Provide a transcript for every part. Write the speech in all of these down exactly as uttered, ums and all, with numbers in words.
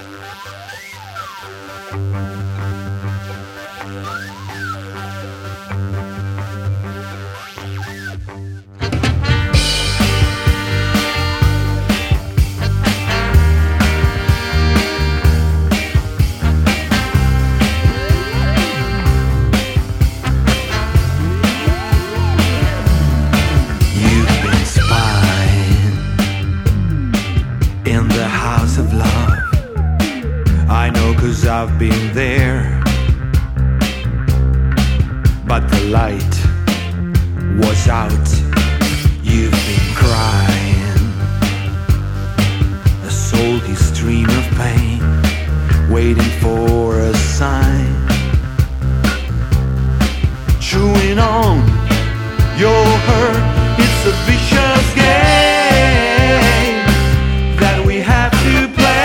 In the house of love, I know 'cause I've been there, but the light was out. You've been crying, a salty stream of pain, waiting for a sign, chewing on your hurt. It's a vicious game that we have to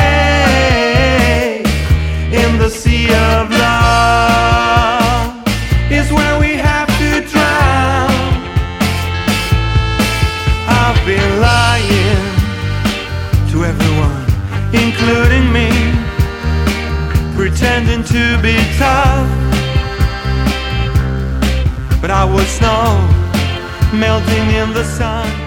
play. In the sea of love is where we have to drown. I've been lying to everyone, including me, pretending to be tough, but I was snow melting in the sun.